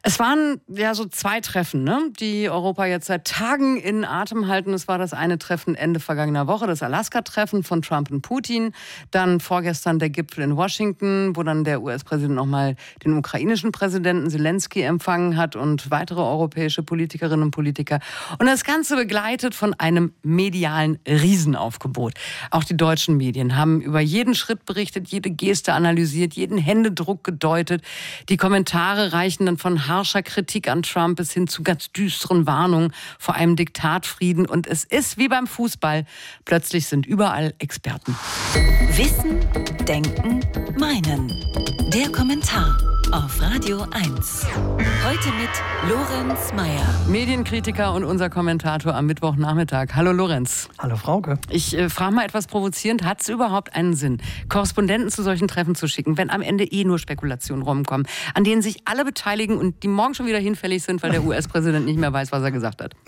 Es waren ja so 2 Treffen, ne, die Europa jetzt seit Tagen in Atem halten. Es war das eine Treffen Ende vergangener Woche, das Alaska-Treffen von Trump und Putin. Dann vorgestern der Gipfel in Washington, wo dann der US-Präsident nochmal den ukrainischen Präsidenten Zelensky empfangen hat und weitere europäische Politikerinnen und Politiker. Und das Ganze begleitet von einem medialen Riesenaufgebot. Auch die deutschen Medien haben über jeden Schritt berichtet, jede Geste analysiert, jeden Händedruck gedeutet. Die Kommentare reichen dann von harscher Kritik an Trump bis hin zu ganz düsteren Warnungen vor einem Diktatfrieden. Und es ist wie beim Fußball. Plötzlich sind überall Experten. Wissen, Denken, Meinen. Der Kommentar auf Radio 1. Heute mit Lorenz Meyer. Medienkritiker und unser Kommentator am Mittwochnachmittag. Hallo Lorenz. Hallo Frauke. Ich frage mal etwas provozierend. Hat es überhaupt einen Sinn, Korrespondenten zu solchen Treffen zu schicken, wenn am Ende nur Spekulationen rumkommen, an denen sich alle beteiligen und die morgen schon wieder hinfällig sind, weil der US-Präsident nicht mehr weiß, was er gesagt hat?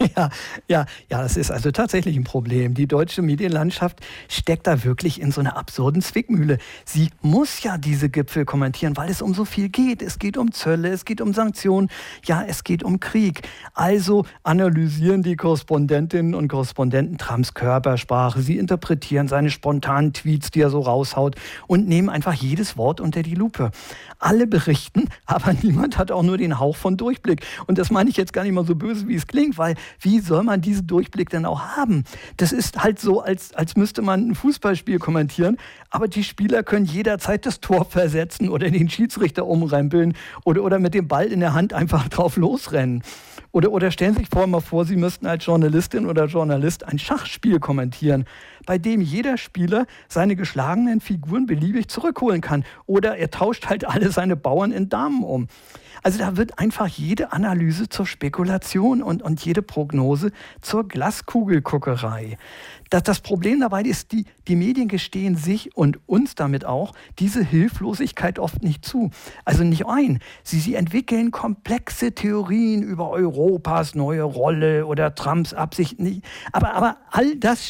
Ja, das ist also tatsächlich ein Problem. Die deutsche Medienlandschaft steckt da wirklich in so einer absurden Zwickmühle. Sie muss ja diese Gipfel kommentieren, weil es um so viel geht. Es geht um Zölle, es geht um Sanktionen, ja, es geht um Krieg. Also analysieren die Korrespondentinnen und Korrespondenten Trumps Körpersprache. Sie interpretieren seine spontanen Tweets, die er so raushaut, und nehmen einfach jedes Wort unter die Lupe. Alle berichten, aber niemand hat auch nur den Hauch von Durchblick. Und das meine ich jetzt gar nicht mal so böse, wie es klingt, weil wie soll man diesen Durchblick denn auch haben? Das ist halt so, als müsste man ein Fußballspiel kommentieren, aber die Spieler können jederzeit das Tor versetzen oder den Schiedsrichter umrempeln oder mit dem Ball in der Hand einfach drauf losrennen. Oder stellen Sie sich mal vor, Sie müssten als Journalistin oder Journalist ein Schachspiel kommentieren, bei dem jeder Spieler seine geschlagenen Figuren beliebig zurückholen kann. Oder er tauscht halt alle seine Bauern in Damen um. Also da wird einfach jede Analyse zur Spekulation und jede Prognose zur Glaskugelguckerei. Das Problem dabei ist, die Medien gestehen sich und uns damit auch diese Hilflosigkeit oft nicht zu. Also nicht ein. Sie entwickeln komplexe Theorien über Europas neue Rolle oder Trumps Absichten nicht. Aber all das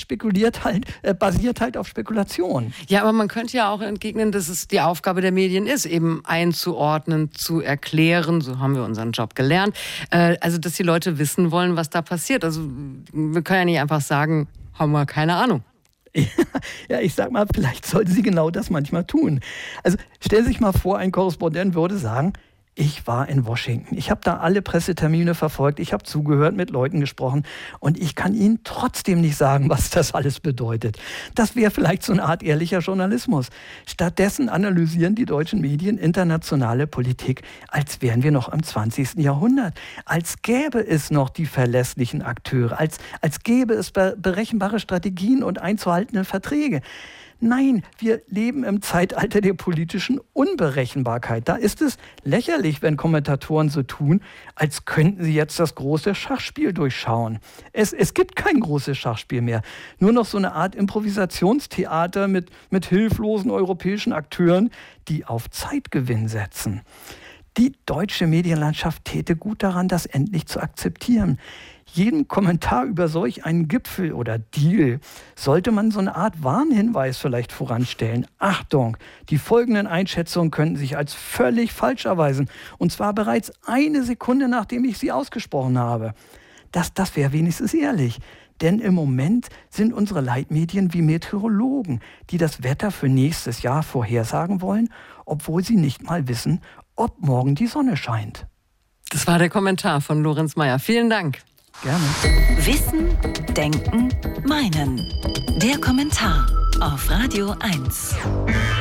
basiert halt auf Spekulation. Ja, aber man könnte ja auch entgegnen, dass es die Aufgabe der Medien ist, eben einzuordnen, zu erklären. So haben wir unseren Job gelernt. Also, dass die Leute wissen wollen, was da passiert. Also, wir können ja nicht einfach sagen, haben wir keine Ahnung. Ja, ich sag mal, vielleicht sollten Sie genau das manchmal tun. Also stellen Sie sich mal vor, ein Korrespondent würde sagen, ich war in Washington. Ich habe da alle Pressetermine verfolgt. Ich habe zugehört, mit Leuten gesprochen. Und ich kann Ihnen trotzdem nicht sagen, was das alles bedeutet. Das wäre vielleicht so eine Art ehrlicher Journalismus. Stattdessen analysieren die deutschen Medien internationale Politik, als wären wir noch im 20. Jahrhundert. Als gäbe es noch die verlässlichen Akteure. Als gäbe es berechenbare Strategien und einzuhaltende Verträge. Nein, wir leben im Zeitalter der politischen Unberechenbarkeit. Da ist es lächerlich, wenn Kommentatoren so tun, als könnten sie jetzt das große Schachspiel durchschauen. Es gibt kein großes Schachspiel mehr. Nur noch so eine Art Improvisationstheater mit hilflosen europäischen Akteuren, die auf Zeitgewinn setzen. Die deutsche Medienlandschaft täte gut daran, das endlich zu akzeptieren. Jeden Kommentar über solch einen Gipfel oder Deal sollte man so eine Art Warnhinweis vielleicht voranstellen. Achtung, die folgenden Einschätzungen könnten sich als völlig falsch erweisen. Und zwar bereits eine Sekunde, nachdem ich sie ausgesprochen habe. Das wäre wenigstens ehrlich. Denn im Moment sind unsere Leitmedien wie Meteorologen, die das Wetter für nächstes Jahr vorhersagen wollen, obwohl sie nicht mal wissen, ob morgen die Sonne scheint. Das war der Kommentar von Lorenz Meyer. Vielen Dank. Gerne. Wissen, Denken, Meinen. Der Kommentar auf Radio 1.